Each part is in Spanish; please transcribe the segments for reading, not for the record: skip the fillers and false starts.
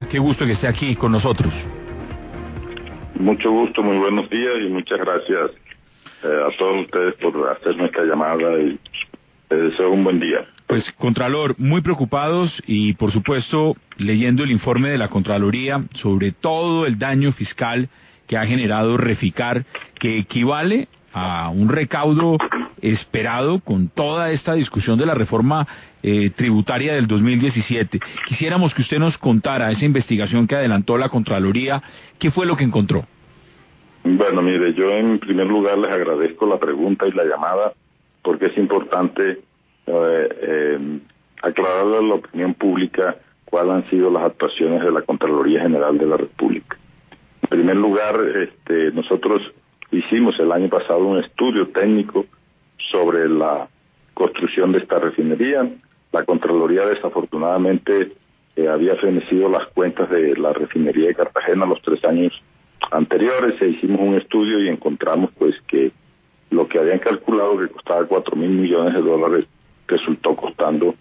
qué gusto que esté aquí con nosotros. Mucho gusto, muy buenos días y muchas gracias a todos ustedes por hacerme esta llamada y les deseo un buen día. Pues, Contralor, muy preocupados y, por supuesto, leyendo el informe de la Contraloría sobre todo el daño fiscal que ha generado Reficar, que equivale a un recaudo esperado con toda esta discusión de la reforma tributaria del 2017. Quisiéramos que usted nos contara esa investigación que adelantó la Contraloría, ¿qué fue lo que encontró? Bueno, mire, yo en primer lugar les agradezco la pregunta y la llamada porque es importante aclararle a la opinión pública cuáles han sido las actuaciones de la Contraloría General de la República. En primer lugar, nosotros hicimos el año pasado un estudio técnico sobre la construcción de esta refinería. La Contraloría desafortunadamente había fenecido las cuentas de la refinería de Cartagena los 3 años anteriores. Hicimos un estudio y encontramos pues que lo que habían calculado que costaba $4.000 millones resultó costando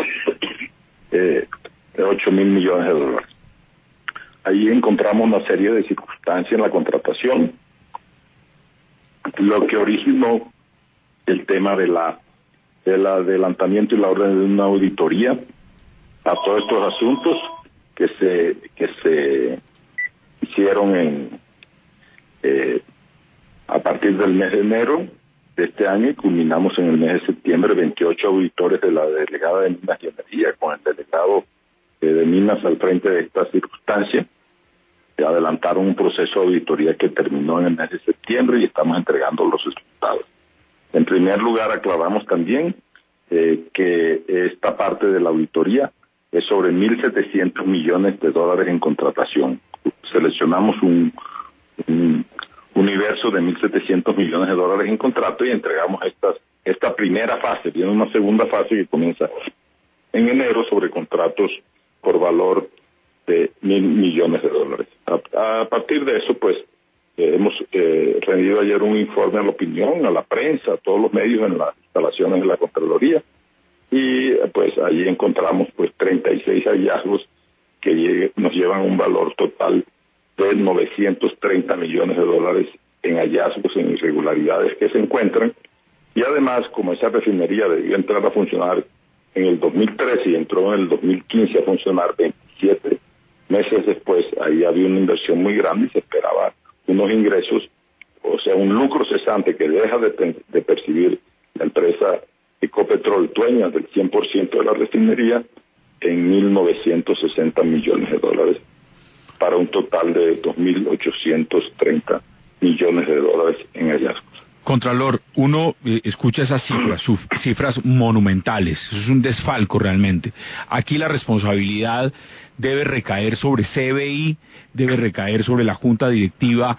$8.000 millones. Ahí encontramos una serie de circunstancias en la contratación, lo que originó el tema del adelantamiento y la orden de una auditoría a todos estos asuntos que se hicieron a partir del mes de enero de este año y culminamos en el mes de septiembre 28 auditores de la delegada de Minas y Energía con el delegado de Minas al frente de esta circunstancia. Adelantaron un proceso de auditoría que terminó en el mes de septiembre y estamos entregando los resultados. En primer lugar, aclaramos también que esta parte de la auditoría es sobre $1.700 millones en contratación. Seleccionamos un universo de $1.700 millones en contrato y entregamos esta primera fase. Tiene una segunda fase que comienza en enero sobre contratos por valor de $1.000 millones. A partir de eso, pues, hemos rendido ayer un informe a la opinión, a la prensa, a todos los medios en las instalaciones de la Contraloría y pues allí encontramos pues 36 hallazgos que nos llevan a un valor total de $930 millones en hallazgos, en irregularidades que se encuentran. Y además, como esa refinería debió entrar a funcionar en el 2013 y entró en el 2015 a funcionar 27 meses después, ahí había una inversión muy grande y se esperaba unos ingresos, o sea, un lucro cesante que deja de percibir la empresa Ecopetrol, dueña del 100% de la refinería, en $1.960 millones para un total de $2.830 millones en hallazgos. Contralor, uno escucha esas cifras monumentales, eso es un desfalco realmente. Aquí la responsabilidad debe recaer sobre CBI, debe recaer sobre la Junta Directiva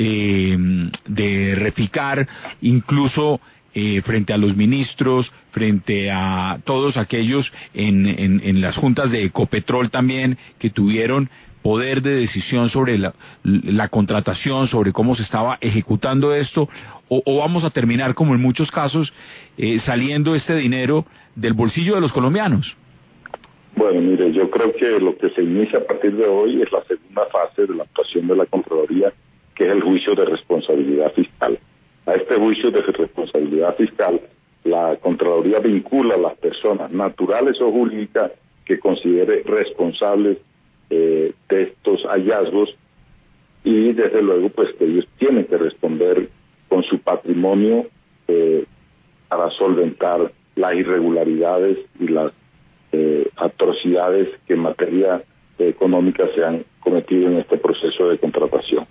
de Reficar, incluso frente a los ministros, frente a todos aquellos en las juntas de Ecopetrol también que tuvieron poder de decisión sobre la contratación, sobre cómo se estaba ejecutando esto, o vamos a terminar como en muchos casos saliendo este dinero del bolsillo de los colombianos. Bueno, mire, yo creo que lo que se inicia a partir de hoy es la segunda fase de la actuación de la Contraloría, que es el juicio de responsabilidad fiscal. A este juicio de responsabilidad fiscal, la Contraloría vincula a las personas naturales o jurídicas que considere responsables de estos hallazgos y desde luego pues que ellos tienen que responder con su patrimonio para solventar las irregularidades y las atrocidades que en materia económica se cometido en este proceso de contratación.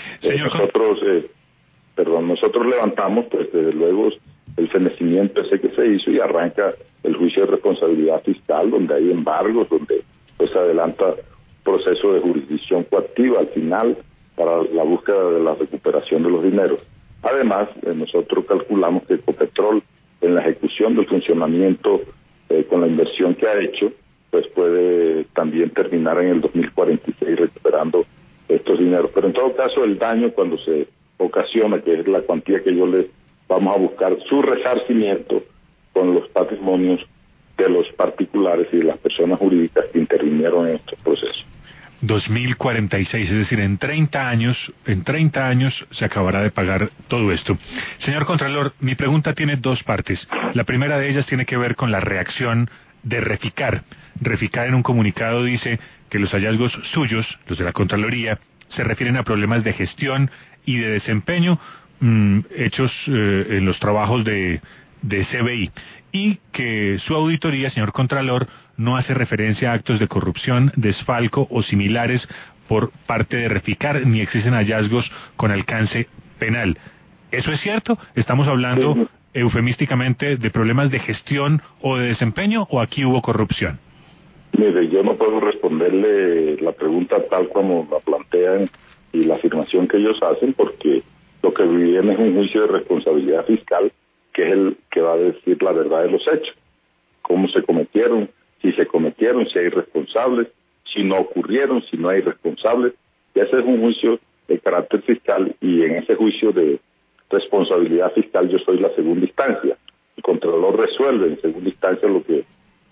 Nosotros levantamos, pues desde luego, el fenecimiento ese que se hizo y arranca el juicio de responsabilidad fiscal, donde hay embargos, donde pues se adelanta proceso de jurisdicción coactiva al final para la búsqueda de la recuperación de los dineros. Además, nosotros calculamos que Ecopetrol, en la ejecución del funcionamiento con la inversión que ha hecho, pues puede también terminar en el 2046 recuperando estos dineros. Pero en todo caso, el daño cuando se ocasiona, que es la cuantía que yo les vamos a buscar, su resarcimiento con los patrimonios de los particulares y de las personas jurídicas que intervinieron en estos procesos. 2046, es decir, en 30 años se acabará de pagar todo esto. Señor Contralor, mi pregunta tiene dos partes. La primera de ellas tiene que ver con la reacción de Reficar. Reficar en un comunicado dice que los hallazgos suyos, los de la Contraloría, se refieren a problemas de gestión y de desempeño hechos en los trabajos de CBI, y que su auditoría, señor Contralor, no hace referencia a actos de corrupción, desfalco o similares por parte de Reficar, ni existen hallazgos con alcance penal. ¿Eso es cierto? ¿Estamos hablando eufemísticamente de problemas de gestión o de desempeño, o aquí hubo corrupción? Mire, yo no puedo responderle la pregunta tal como la plantean y la afirmación que ellos hacen, porque lo que viene es un juicio de responsabilidad fiscal, que es el que va a decir la verdad de los hechos, cómo se cometieron, si hay responsables, si no ocurrieron, si no hay responsables. Y ese es un juicio de carácter fiscal, y en ese juicio de responsabilidad fiscal yo soy la segunda instancia. El Contralor resuelve en segunda instancia lo que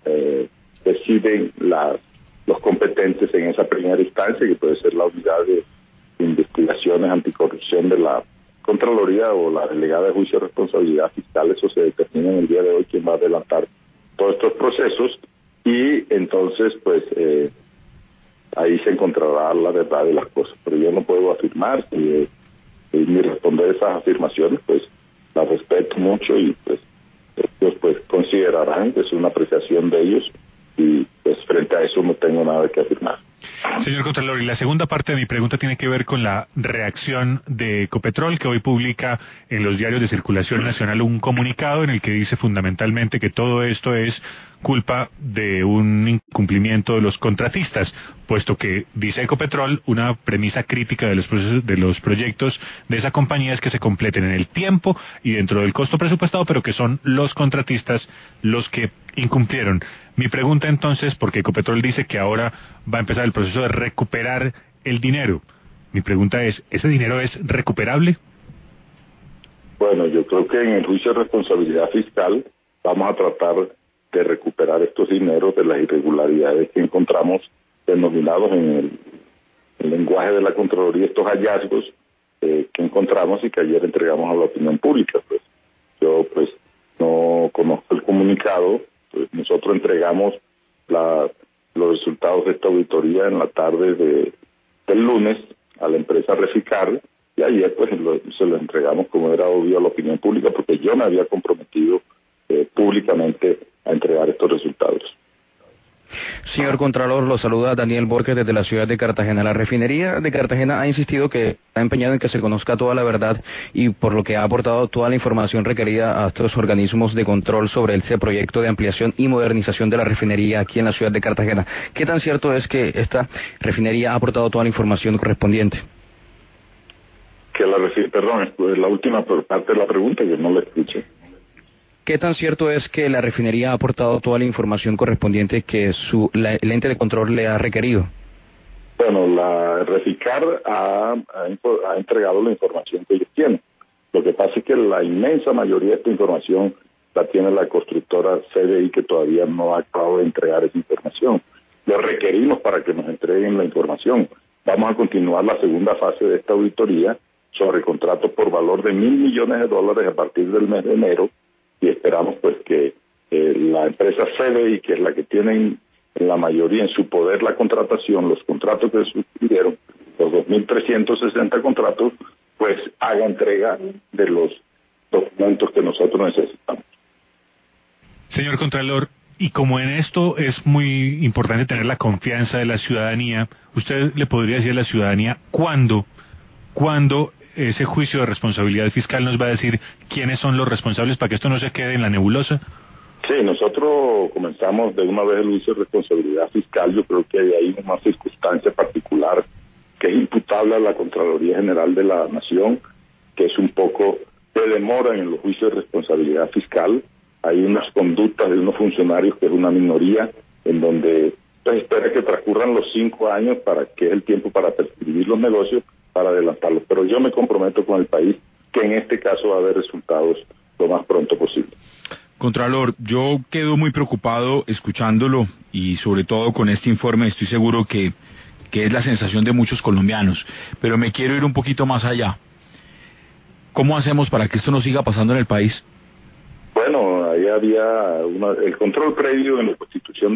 deciden los competentes en esa primera instancia, que puede ser la unidad de investigaciones anticorrupción de la Contraloría o la delegada de juicio de responsabilidad fiscal. Eso se determina en el día de hoy quién va a adelantar todos estos procesos, y entonces pues ahí se encontrará la verdad de las cosas. Pero yo no puedo afirmar ni responder esas afirmaciones, pues las respeto mucho, y pues ellos pues considerarán que es una apreciación de ellos, y pues frente a eso no tengo nada que afirmar. Señor Contralor, y la segunda parte de mi pregunta tiene que ver con la reacción de Ecopetrol, que hoy publica en los diarios de circulación nacional un comunicado en el que dice fundamentalmente que todo esto es culpa de un incumplimiento de los contratistas, puesto que, dice Ecopetrol, una premisa crítica de los proyectos de esa compañía es que se completen en el tiempo y dentro del costo presupuestado, pero que son los contratistas los que incumplieron. Mi pregunta entonces, porque Ecopetrol dice que ahora va a empezar el proceso de recuperar el dinero. Mi pregunta es, ¿ese dinero es recuperable? Bueno, yo creo que en el juicio de responsabilidad fiscal vamos a tratar de recuperar estos dineros de las irregularidades que encontramos denominados en el lenguaje de la Contraloría, estos hallazgos que encontramos y que ayer entregamos a la opinión pública. Pues yo pues no conozco el comunicado. Pues nosotros entregamos los resultados de esta auditoría en la tarde del lunes a la empresa Reficar, y ayer pues se lo entregamos, como era obvio, a la opinión pública, porque yo me había comprometido públicamente a entregar estos resultados. Señor Contralor, lo saluda Daniel Borges desde la ciudad de Cartagena. La refinería de Cartagena ha insistido que está empeñada en que se conozca toda la verdad, y por lo que ha aportado toda la información requerida a estos organismos de control sobre ese proyecto de ampliación y modernización de la refinería aquí en la ciudad de Cartagena. ¿Qué tan cierto es que esta refinería ha aportado toda la información correspondiente? Perdón, la última parte de la pregunta que no la escuché. ¿Qué tan cierto es que la refinería ha aportado toda la información correspondiente que el ente de control le ha requerido? Bueno, la Reficar ha entregado la información que ellos tienen. Lo que pasa es que la inmensa mayoría de esta información la tiene la constructora CBI, que todavía no ha acabado de entregar esa información. Lo requerimos para que nos entreguen la información. Vamos a continuar la segunda fase de esta auditoría sobre contratos por valor de $1.000 millones a partir del mes de enero, y esperamos pues que la empresa CBI, que es la que tiene en la mayoría en su poder la contratación, los contratos que suscribieron, los 2.360 contratos, pues haga entrega de los documentos que nosotros necesitamos. Señor Contralor, y como en esto es muy importante tener la confianza de la ciudadanía, ¿usted le podría decir a la ciudadanía cuándo ese juicio de responsabilidad fiscal nos va a decir quiénes son los responsables, para que esto no se quede en la nebulosa? Sí, nosotros comenzamos de una vez el juicio de responsabilidad fiscal. Yo creo que hay una circunstancia particular que es imputable a la Contraloría General de la Nación, que es un poco de demora en los juicios de responsabilidad fiscal. Hay unas conductas de unos funcionarios que es una minoría, en donde se espera que transcurran los 5 años, para que es el tiempo para prescribir los negocios, para adelantarlos. Pero yo me comprometo con el país que en este caso va a haber resultados lo más pronto posible. Contralor, yo quedo muy preocupado escuchándolo, y sobre todo con este informe estoy seguro que que es la sensación de muchos colombianos. Pero me quiero ir un poquito más allá. ¿Cómo hacemos para que esto no siga pasando en el país? Bueno, ahí había el control previo en la Constitución de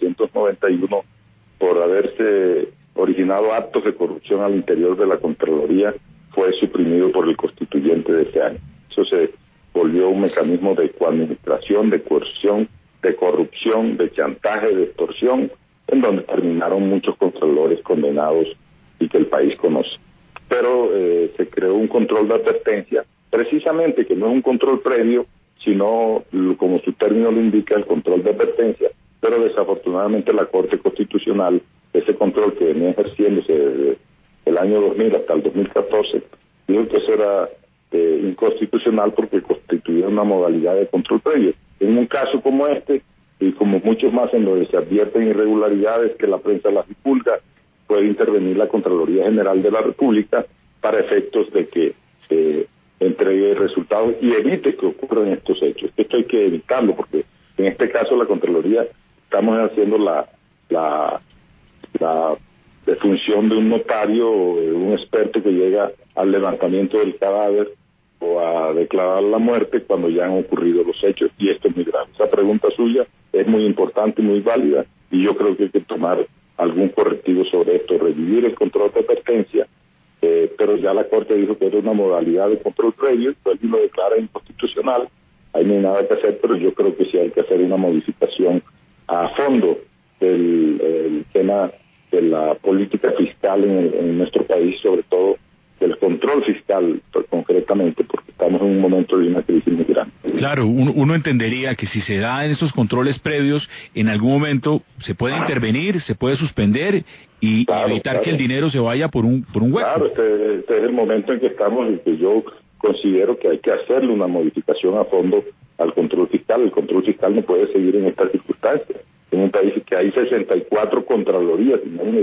1991 por haberse originado actos de corrupción al interior de la Contraloría fue suprimido por el constituyente de ese año. Eso se volvió un mecanismo de coadministración, de coerción, de corrupción, de chantaje, de extorsión, en donde terminaron muchos contralores condenados y que el país conoce. Pero se creó un control de advertencia, precisamente que no es un control previo, sino, como su término lo indica, el control de advertencia, pero desafortunadamente la Corte Constitucional, ese control que venía ejerciéndose desde el año 2000 hasta el 2014, dijo que eso era inconstitucional porque constituía una modalidad de control previo. En un caso como este, y como muchos más en donde se advierten irregularidades que la prensa las divulga, puede intervenir la Contraloría General de la República para efectos de que entregue resultados y evite que ocurran estos hechos. Esto hay que evitarlo porque en este caso la Contraloría estamos haciendo la defunción de un notario o de un experto que llega al levantamiento del cadáver o a declarar la muerte cuando ya han ocurrido los hechos, y esto es muy grave. Esa pregunta suya es muy importante y muy válida, y yo creo que hay que tomar algún correctivo sobre esto, revivir el control de advertencia, pero ya la Corte dijo que era una modalidad de control previo, entonces lo declara inconstitucional, ahí no hay nada que hacer, pero yo creo que sí hay que hacer una modificación a fondo del tema de la política fiscal en nuestro país, sobre todo del control fiscal concretamente, porque estamos en un momento de una crisis muy grande. Claro, uno entendería que si se da en estos controles previos, en algún momento se puede intervenir, se puede suspender y evitar que el dinero se vaya por un hueco. Claro, este es el momento en que estamos y que yo considero que hay que hacerle una modificación a fondo al control fiscal. El control fiscal no puede seguir en estas circunstancias. En un país que hay 64 contralorías,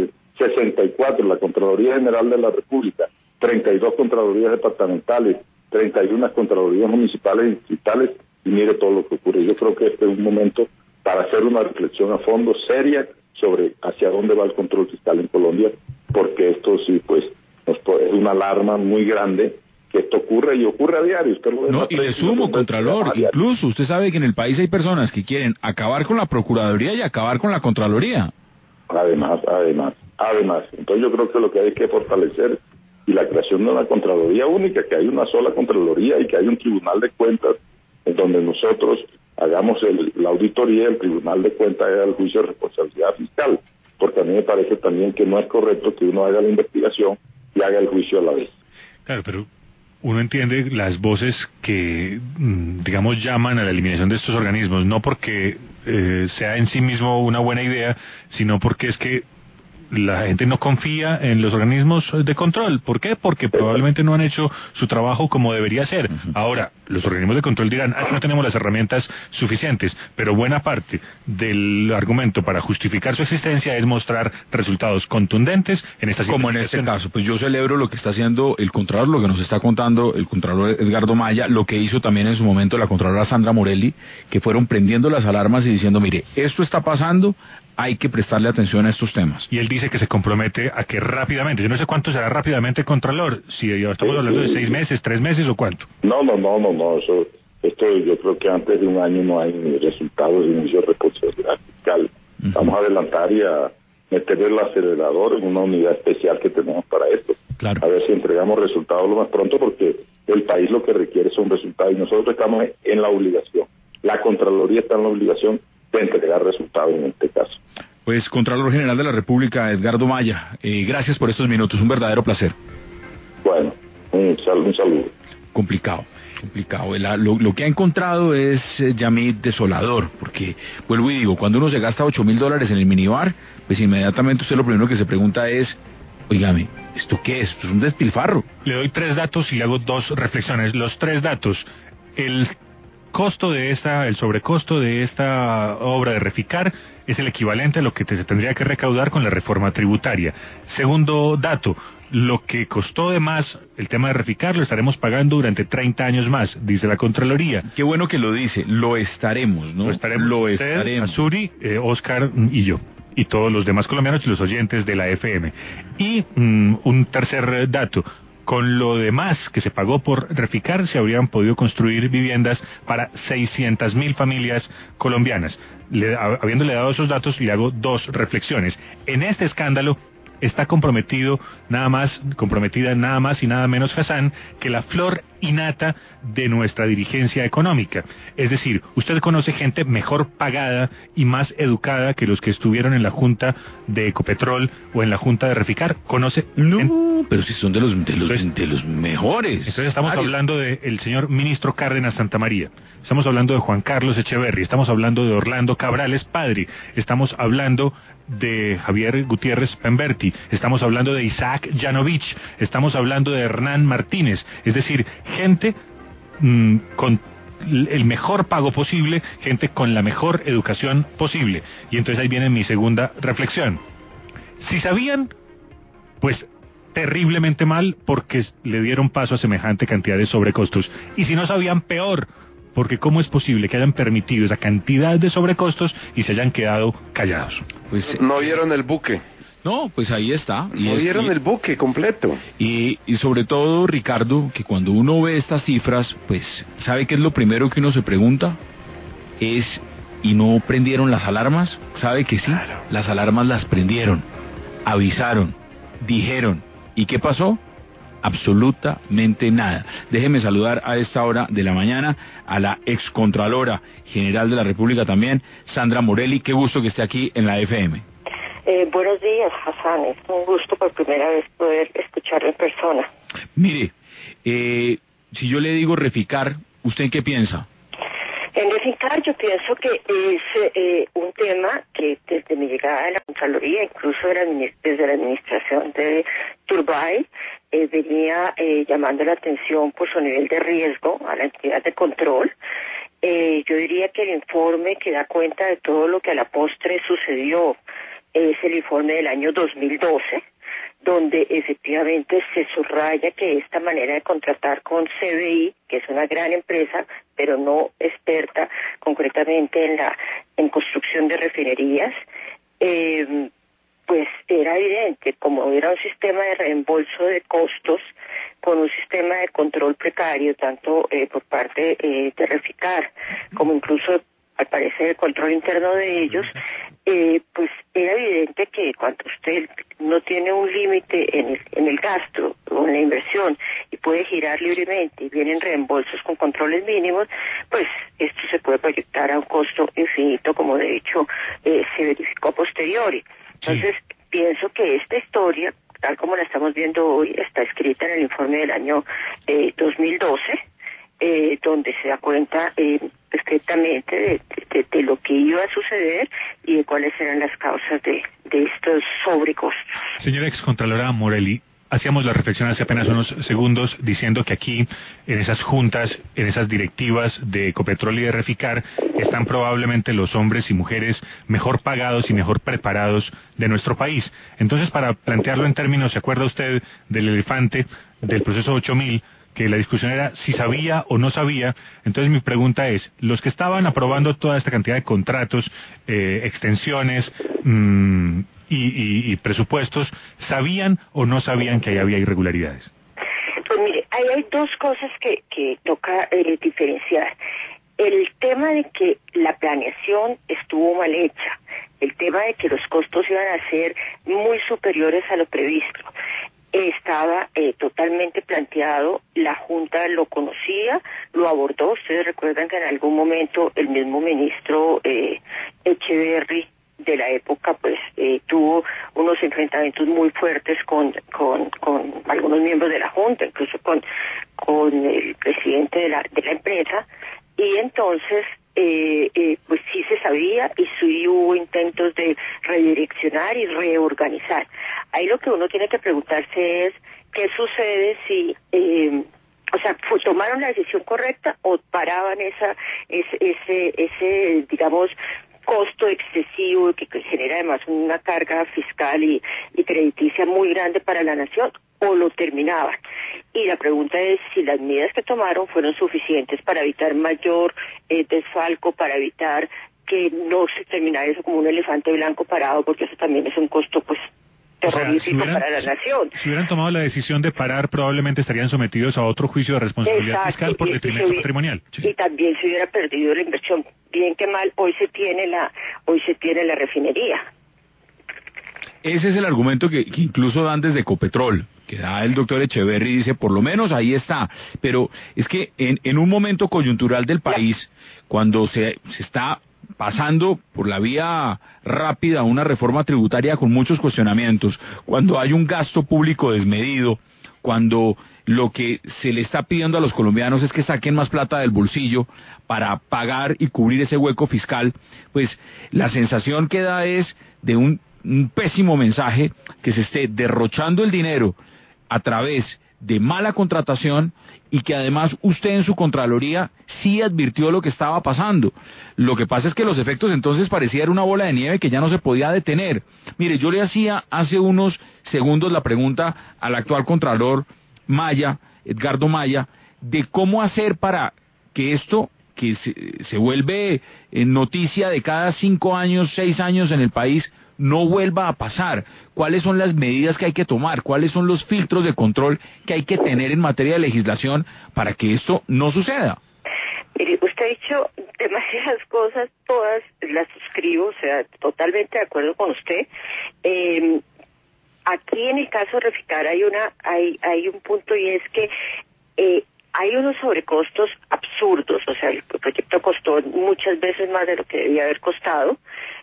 64, la Contraloría General de la República, 32 contralorías departamentales, 31 contralorías municipales y distritales, y mire todo lo que ocurre. Yo creo que este es un momento para hacer una reflexión a fondo seria sobre hacia dónde va el control fiscal en Colombia, porque esto sí, pues, es una alarma muy grande que esto ocurre y ocurre a diario. Usted lo ve no, y le sumo, Contralor, incluso usted sabe que en el país hay personas que quieren acabar con la Procuraduría y acabar con la Contraloría. Además. Entonces yo creo que lo que hay que fortalecer y la creación de una Contraloría única, que hay una sola Contraloría y que hay un Tribunal de Cuentas en donde nosotros hagamos la auditoría, el Tribunal de Cuentas haga el juicio de responsabilidad fiscal, porque a mí me parece también que no es correcto que uno haga la investigación y haga el juicio a la vez. Claro, pero uno entiende las voces que, digamos, llaman a la eliminación de estos organismos, no porque sea en sí mismo una buena idea, sino porque es que la gente no confía en los organismos de control. ¿Por qué? Porque probablemente no han hecho su trabajo como debería ser. Ahora, los organismos de control dirán, no tenemos las herramientas suficientes, pero buena parte del argumento para justificar su existencia es mostrar resultados contundentes en estas como en este caso. Pues yo celebro lo que está haciendo el Contralor, lo que nos está contando el Contralor Edgardo Maya, lo que hizo también en su momento la Contralora Sandra Morelli, que fueron prendiendo las alarmas y diciendo, mire, esto está pasando, hay que prestarle atención a estos temas. Y él dice que se compromete a que rápidamente, yo no sé cuánto será rápidamente, Contralor, si estamos hablando de 6 meses, 3 meses o cuánto. No, esto yo creo que antes de un año no hay ni resultados de inicio de responsabilidad fiscal. Vamos a adelantar y a meter el acelerador en una unidad especial que tenemos para esto. Claro. A ver si entregamos resultados lo más pronto, porque el país lo que requiere son resultados y nosotros estamos en la obligación. La Contraloría está en la obligación de entregar resultados en este caso. Pues, Contralor General de la República, Edgardo Maya, gracias por estos minutos, un verdadero placer. Bueno, un saludo. Complicado. Lo que ha encontrado es, Yamid, desolador, porque, vuelvo y digo, cuando uno se gasta $8,000 en el minibar, pues inmediatamente usted lo primero que se pregunta es, oígame, ¿esto qué es? Esto es un despilfarro. Le doy 3 datos y le hago 2 reflexiones. Los 3 datos, el sobrecosto de esta obra de Reficar es el equivalente a lo que se tendría que recaudar con la reforma tributaria. Segundo dato, lo que costó de más el tema de Reficar lo estaremos pagando durante 30 años más, dice la Contraloría. Qué bueno que lo dice, lo estaremos, ¿no? Lo estaremos. Usted, Azuri, Oscar y yo. y todos los demás colombianos y los oyentes de la FM. Y un tercer dato. Con lo demás que se pagó por Reficar, se habrían podido construir viviendas para 600.000 familias colombianas. Habiéndole dado esos datos, le hago dos reflexiones. En este escándalo está comprometida nada más y nada menos, Hassan, que la flor innata de nuestra dirigencia económica. Es decir, usted conoce gente mejor pagada y más educada que los que estuvieron en la Junta de Ecopetrol o en la Junta de Reficar. ¿Conoce? No, pero si son de los mejores. Entonces estamos hablando del señor ministro Cárdenas Santamaría. Estamos hablando de Juan Carlos Echeverry. Estamos hablando de Orlando Cabrales Padre. Estamos hablando de Javier Gutiérrez Pemberti, estamos hablando de Isaac Yanovich, estamos hablando de Hernán Martínez, es decir, gente con el mejor pago posible, gente con la mejor educación posible. Y entonces ahí viene mi segunda reflexión. Si sabían, pues terriblemente mal, porque le dieron paso a semejante cantidad de sobrecostos. Y si no sabían, peor, porque ¿cómo es posible que hayan permitido esa cantidad de sobrecostos y se hayan quedado callados? Pues no vieron el buque. No, pues ahí está. No vieron el buque completo. Y sobre todo, Ricardo, que cuando uno ve estas cifras, pues, ¿sabe qué es lo primero que uno se pregunta? ¿Y no prendieron las alarmas? ¿Sabe que sí? Claro. Las alarmas las prendieron, avisaron, dijeron. ¿Y qué pasó? Absolutamente nada. Déjeme saludar a esta hora de la mañana a la excontralora general de la República también, Sandra Morelli. Qué gusto que esté aquí en la FM. Buenos días, Hassan. Es un gusto por primera vez poder escucharlo en persona. Mire, si yo le digo Reficar, ¿usted qué piensa? En Reficar yo pienso que es un tema que desde mi llegada a la Contraloría, incluso desde la administración de Turbay, venía llamando la atención por su nivel de riesgo a la entidad de control. Yo diría que el informe que da cuenta de todo lo que a la postre sucedió es el informe del año 2012, donde efectivamente se subraya que esta manera de contratar con CBI, que es una gran empresa, pero no experta concretamente en construcción de refinerías, pues era evidente, como era un sistema de reembolso de costos con un sistema de control precario, tanto por parte de Reficar como incluso al parecer el control interno de ellos, pues era evidente que cuando usted no tiene un límite en el gasto o en la inversión y puede girar libremente y vienen reembolsos con controles mínimos, pues esto se puede proyectar a un costo infinito, como de hecho se verificó a posteriori. Entonces, pienso que esta historia, tal como la estamos viendo hoy, está escrita en el informe del año 2012, donde se da cuenta perfectamente de lo que iba a suceder y de cuáles eran las causas de estos sobrecostos. Señora excontralora Morelli, hacíamos la reflexión hace apenas unos segundos diciendo que aquí, en esas juntas, en esas directivas de Ecopetrol y de Reficar, están probablemente los hombres y mujeres mejor pagados y mejor preparados de nuestro país. Entonces, para plantearlo en términos, ¿se acuerda usted del elefante, del proceso 8000? Que la discusión era si sabía o no sabía. Entonces mi pregunta es, los que estaban aprobando toda esta cantidad de contratos, extensiones y presupuestos, ¿sabían o no sabían que ahí había irregularidades? Pues mire, ahí hay dos cosas que toca diferenciar. El tema de que la planeación estuvo mal hecha, el tema de que los costos iban a ser muy superiores a lo previsto, estaba totalmente planteado, la Junta lo conocía, lo abordó. Ustedes recuerdan que en algún momento el mismo ministro Echeverry de la época pues tuvo unos enfrentamientos muy fuertes con algunos miembros de la Junta, incluso con el presidente de la empresa, y entonces pues sí se sabía y sí hubo intentos de redireccionar y reorganizar. Ahí lo que uno tiene que preguntarse es qué sucede si tomaron la decisión correcta o paraban ese digamos costo excesivo que genera además una carga fiscal y crediticia muy grande para la nación, o lo terminaban. Y la pregunta es si las medidas que tomaron fueron suficientes para evitar mayor desfalco, para evitar que no se terminara eso como un elefante blanco parado, porque eso también es un costo pues terrorífico para la nación. Si hubieran tomado la decisión de parar, probablemente estarían sometidos a otro juicio de responsabilidad fiscal por detrimento patrimonial. Y también se hubiera perdido la inversión. Bien que mal, hoy se tiene la refinería. Ese es el argumento que incluso dan desde Ecopetrol, que da el doctor Echeverry, y dice, por lo menos ahí está. Pero es que en un momento coyuntural del país, cuando se está pasando por la vía rápida una reforma tributaria con muchos cuestionamientos, cuando hay un gasto público desmedido, cuando lo que se le está pidiendo a los colombianos es que saquen más plata del bolsillo para pagar y cubrir ese hueco fiscal, pues la sensación que da es de un pésimo mensaje, que se esté derrochando el dinero a través de mala contratación y que además usted en su Contraloría sí advirtió lo que estaba pasando. Lo que pasa es que los efectos entonces parecían una bola de nieve que ya no se podía detener. Mire, yo le hacía hace unos segundos la pregunta al actual Contralor Maya, Edgardo Maya, de cómo hacer para que esto, que se vuelve noticia de cada 5 años, 6 años en el país, no vuelva a pasar. ¿Cuáles son las medidas que hay que tomar? ¿Cuáles son los filtros de control que hay que tener en materia de legislación para que esto no suceda? Mire, usted ha dicho demasiadas cosas, todas las suscribo, o sea, totalmente de acuerdo con usted. Aquí en el caso de Reficar hay un punto, y es que hay unos sobrecostos absurdos, o sea, el proyecto costó muchas veces más de lo que debía haber costado,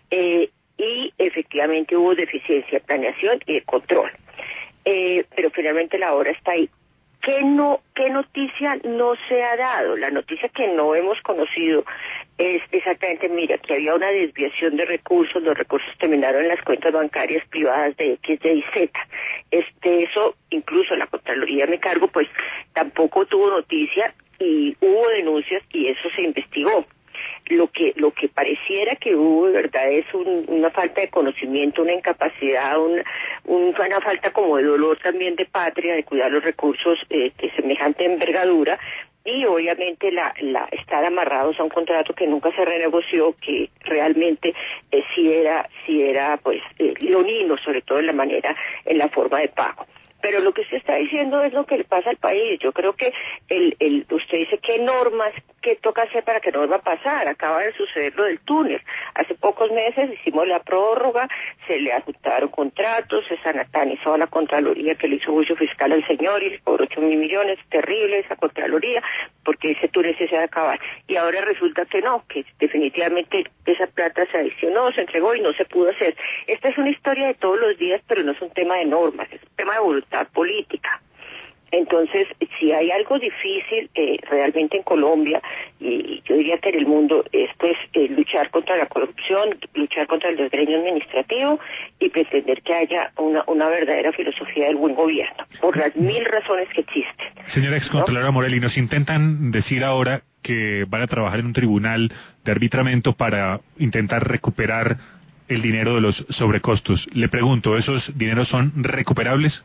y efectivamente hubo deficiencia de planeación y de control. Pero finalmente la obra está ahí. ¿Qué noticia no se ha dado? La noticia que no hemos conocido es exactamente, mira, que había una desviación de recursos, los recursos terminaron en las cuentas bancarias privadas de X, Y y Z. Eso, incluso la Contraloría me cargo, pues tampoco tuvo noticia y hubo denuncias y eso se investigó. Lo que pareciera que hubo de verdad es una falta de conocimiento, una incapacidad, una falta como de dolor también de patria, de cuidar los recursos de semejante envergadura, y obviamente estar amarrados a un contrato que nunca se renegoció, que realmente sí era pues leonino, sobre todo en la forma de pago. Pero lo que usted está diciendo es lo que le pasa al país. Yo creo que usted dice qué normas, qué toca hacer para que no vuelva a pasar. Acaba de suceder lo del túnel. Hace pocos meses hicimos la prórroga, se le adjuntaron contratos, se satanizó a la Contraloría que le hizo juicio fiscal al señor y le cobró 8.000 millones, terrible esa Contraloría, porque ese túnel se va a acabar. Y ahora resulta que no, que definitivamente esa plata se adicionó, se entregó y no se pudo hacer. Esta es una historia de todos los días, pero no es un tema de normas, es un tema de voluntad política. Entonces, si hay algo difícil realmente en Colombia, y yo diría que en el mundo, es pues luchar contra la corrupción, luchar contra el desgreño administrativo y pretender que haya una verdadera filosofía del buen gobierno, por las 1000 razones que existen. Señora excontralora, ¿no? Morelli, nos intentan decir ahora que van a trabajar en un tribunal de arbitramiento para intentar recuperar el dinero de los sobrecostos. Le pregunto, ¿esos dineros son recuperables?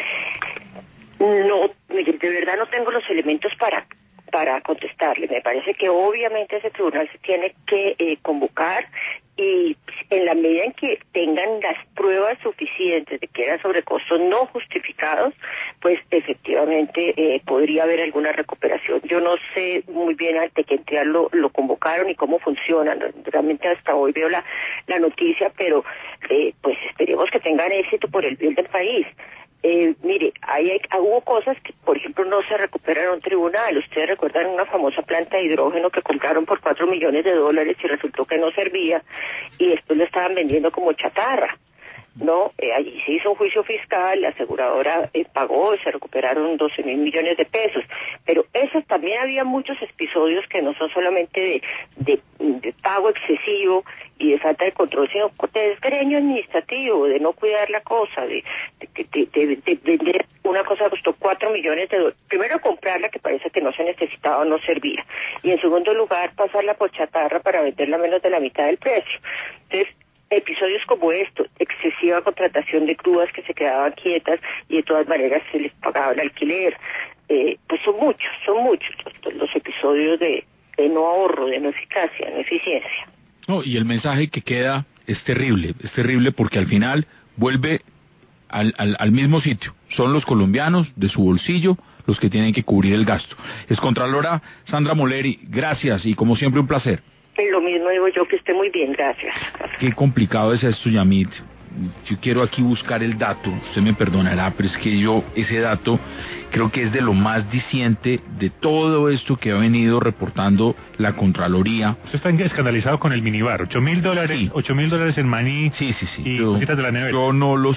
No, mire, de verdad no tengo los elementos para contestarle. Me parece que obviamente ese tribunal se tiene que convocar, y en la medida en que tengan las pruebas suficientes de que eran sobrecostos no justificados, pues efectivamente podría haber alguna recuperación. Yo no sé muy bien ante qué entidad lo convocaron y cómo funciona. Realmente hasta hoy veo la noticia, pero pues esperemos que tengan éxito por el bien del país. Mire, hubo cosas que, por ejemplo, no se recuperan en un tribunal. Ustedes recuerdan una famosa planta de hidrógeno que compraron por $4 millones y resultó que no servía, y después lo estaban vendiendo como chatarra, ¿no? Allí se hizo un juicio fiscal, la aseguradora pagó, se recuperaron 12.000 millones de pesos. Pero eso también había muchos episodios que no son solamente de pago excesivo y de falta de control, sino de desgreño administrativo, de no cuidar la cosa, de vender una cosa que costó $4 millones. Primero comprarla, que parece que no se necesitaba o no servía, y en segundo lugar pasarla por chatarra para venderla a menos de la mitad del precio. Entonces, episodios como esto, excesiva contratación de grúas que se quedaban quietas y de todas maneras se les pagaba el alquiler, pues son muchos los episodios de no ahorro, de no eficacia, no eficiencia. No, y el mensaje que queda es terrible porque al final vuelve al mismo sitio. Son los colombianos de su bolsillo los que tienen que cubrir el gasto. Excontralora Sandra Moleri, gracias y como siempre un placer. Lo mismo digo yo, que esté muy bien, gracias. Qué complicado es esto, Yamit. Yo quiero aquí buscar el dato, usted me perdonará, pero es que ese dato creo que es de lo más diciente de todo esto que ha venido reportando la Contraloría. Usted está escandalizado con el minibar, $8.000, sí. $8.000 en maní, sí. Y cositas de la nevera. Yo no lo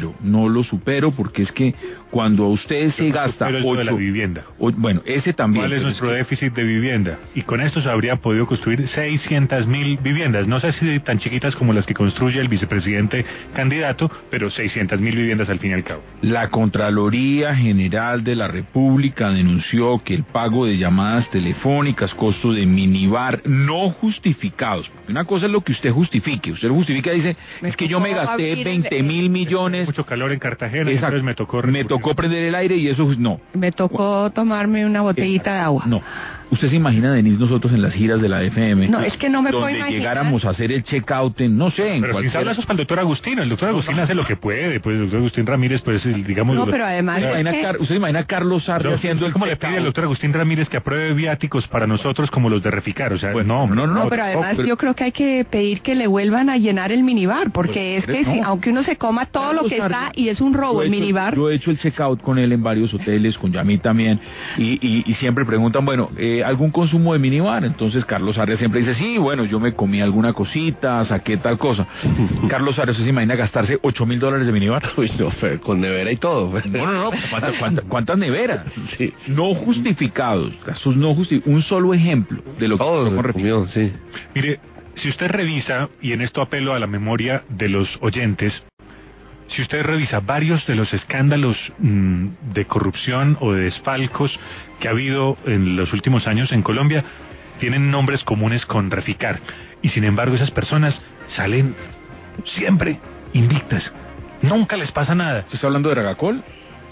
supero porque es que cuando a usted se gasta 8... de la vivienda. Bueno, ese también. ¿Cuál es nuestro déficit de vivienda? Y con esto se habría podido construir 600.000 viviendas, no sé si tan chiquitas como las que construye el vicepresidente candidato, pero 600.000 viviendas al fin y al cabo. La Contraloría General de la República denunció que el pago de llamadas telefónicas, costos de minibar no justificados. Una cosa es lo que usted justifique. Usted lo justifica y dice, es que yo me gasté 20.000 millones. Mucho calor en Cartagena, exacto, entonces me tocó prender el aire y eso no. Me tocó tomarme una botellita de agua. No. ¿Usted se imagina, Denise, nosotros en las giras de la FM? No, es que no me puedo imaginar. Donde llegáramos a hacer el check-out en, no sé, en pero cualquier... Pero eso es para el doctor Agustín. El doctor Agustín hace lo que puede. Pues el doctor Agustín Ramírez, pues, digamos... No, pero además... ¿Usted imagina a Carlos Sarre haciendo el ¿Cómo le pide al doctor Agustín Ramírez que apruebe viáticos para nosotros como los de Reficar? O sea, pues, no, pero además yo creo que hay que pedir que le vuelvan a llenar el minibar, porque es que si, aunque uno se coma todo lo que está y es un robo el minibar... Yo he hecho el check-out con él en varios hoteles, con Yamit también, y siempre preguntan, bueno, ¿algún consumo de minibar? Entonces Carlos Sarre siempre dice, sí, bueno, yo me comí alguna cosita, saqué tal cosa. Carlos Sarre, ¿usted se imagina gastarse $8.000 de minibar? Uy, no, con nevera y todo. No. ¿Cuántas neveras? Sí. No justificados, gastos no justificados. Un solo ejemplo de lo que estamos refiriendo. Sí. Mire, si usted revisa, y en esto apelo a la memoria de los oyentes, si usted revisa varios de los escándalos de corrupción o de desfalcos que ha habido en los últimos años en Colombia, tienen nombres comunes con Reficar. Y sin embargo esas personas salen siempre invictas. Nunca les pasa nada. ¿Usted está hablando de Dragacol?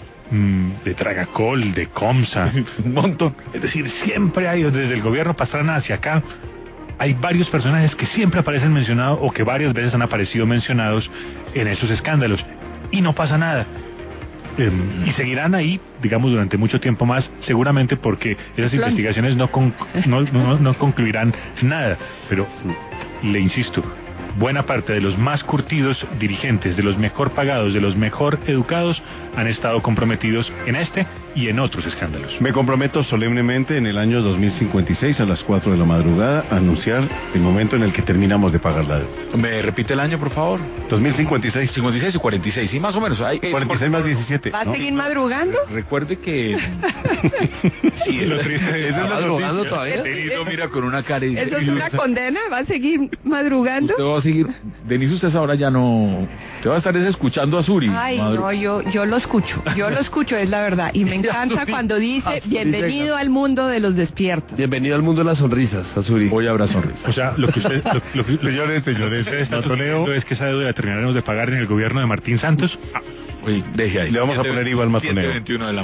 De Dragacol, de Comsa, un montón. Es decir, siempre hay, desde el gobierno Pastrana hacia acá, hay varios personajes que siempre aparecen mencionados o que varias veces han aparecido mencionados en esos escándalos. Y no pasa nada. Y seguirán ahí, digamos, durante mucho tiempo más, seguramente porque esas investigaciones no concluirán nada. Pero, le insisto, buena parte de los más curtidos dirigentes, de los mejor pagados, de los mejor educados, han estado comprometidos en este y en otros escándalos. Me comprometo solemnemente en el año 2056 a las 4 de la madrugada a anunciar el momento en el que terminamos de pagar la deuda. ¿Me repite el año, por favor? 2056. 56 y 46, sí, más o menos. 46 más 17. ¿Va a seguir madrugando? Recuerde que... Sí, lo triste es madrugando todavía. Denise mira con una cara y... ¿Eso es una condena? ¿Va a seguir madrugando? Usted va a seguir... Denise, usted ahora ya no... Usted va a estar escuchando a Suri. Ay, no, yo lo escucho, es la verdad. Y me encanta cuando dice, bienvenido al mundo de los despiertos. Bienvenido al mundo de las sonrisas, Azuri. Hoy habrá sonrisas. O sea, lo que usted... señores, es que esa deuda la terminaremos de pagar en el gobierno de Martín Santos. Oye, deje ahí. Le vamos a poner IVA al matoneo. 7:21 de la